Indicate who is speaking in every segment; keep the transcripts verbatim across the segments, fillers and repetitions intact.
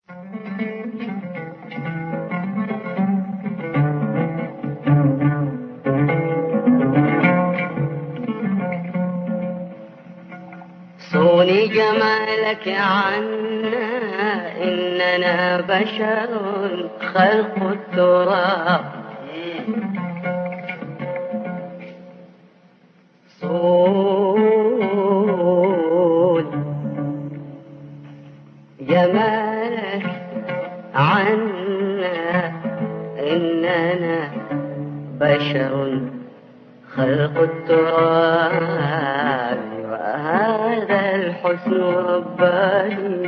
Speaker 1: صوني جمالك عنا إننا بشر خلق التراب. صون جمالك عنا إننا بشر خلق التراب، وهذا الحسن رباني.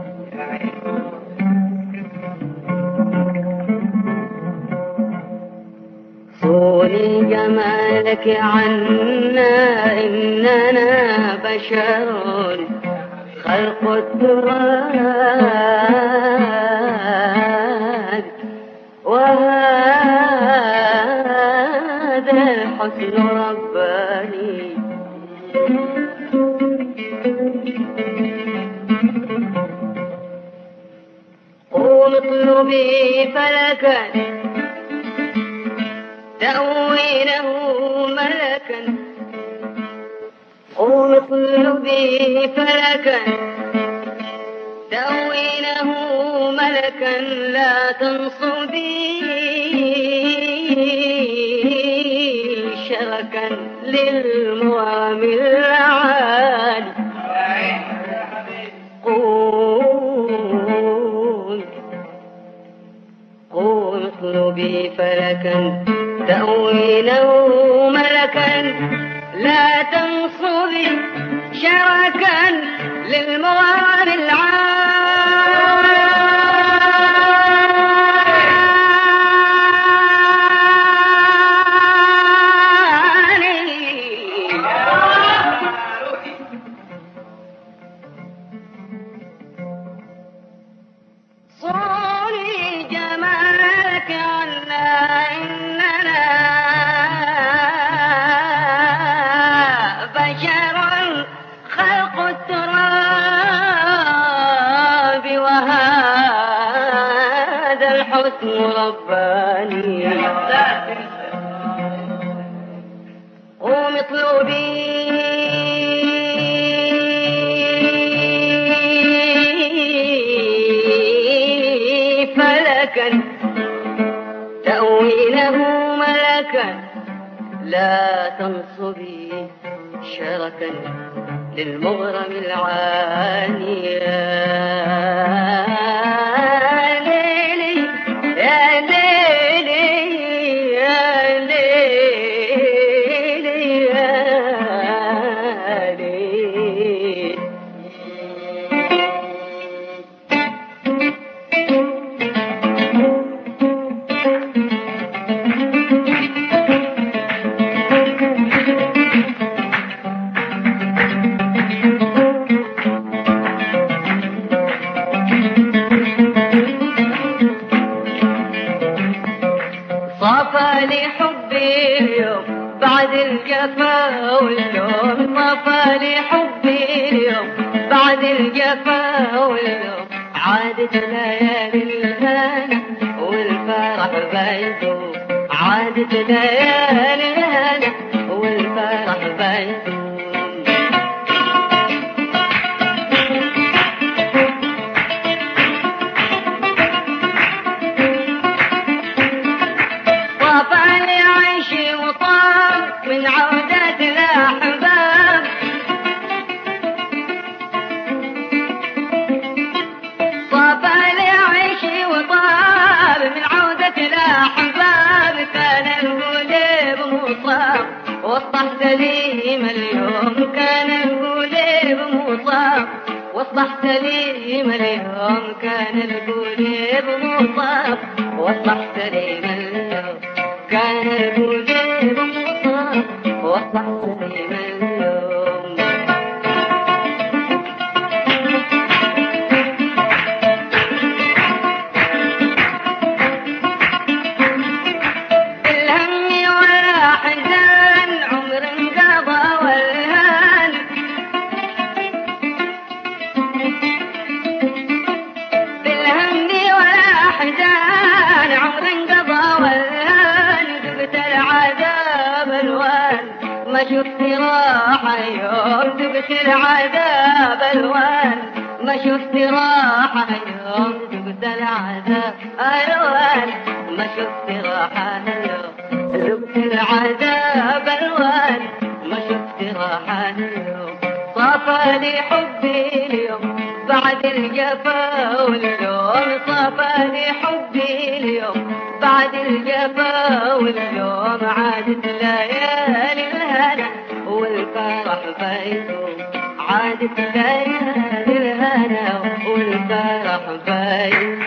Speaker 1: صوني جمالك عنا إننا بشر خلق التراب، وهذا الحسن رباني. قوم اطلبي فلكا تأويله ملكا، قوم اطلبي فلكا تأويله ملكا، لا تنصبي شركا للمرام العالي. قوم قوم اطلبي فلكا تأويله ملكا، لا تنصبي شركا للمرام العالي. صوني جمالك عنا إننا بشر خلق التراب، وهذا الحسن رباني. قوم اطلبي فلكا تأويله ملكا، لا تنصبي شركا للمغرم العاني. يا ليلي يا ليلي يا ليلي يا ليلي. صفى لي حبي اليوم بعد الجفا واللوم، صفى لي حبي اليوم بعد الجفا واللوم. عادت ليالي الهنا والفرح بيدوم، عادت ليالي الهنا والفرح بيدوم. طفى عيشي وطاب من عودة الأحباب، طفى عيشي وطاب من عودة الأحباب. كان القلب مصاب واصبح سليم اليوم، كان القلب مصاب واصبح سليم اليوم، كان القلب مصاب واصبح سليم اليوم، كان القلب مصاب واصبح سليم اليوم. الهم ولا حزان عمر انقضى والهان، بالهم عمر انقضى والهان ذقت العذاب الوان ما شفت راحة يوم ذقت العذاب الوان ما شفت راحة يوم ذقت العذاب الوان ما شفت راحة يوم ذقت العذاب الوان ما شفت راحة يوم صافى لي حبي اليوم بعد الجفا واللوم صافى لي حبي اليوم بعد الجفا واللوم عادت ليالي الهنا والفرح بيتهم عادت ليالي الهنا والفرح بيتهم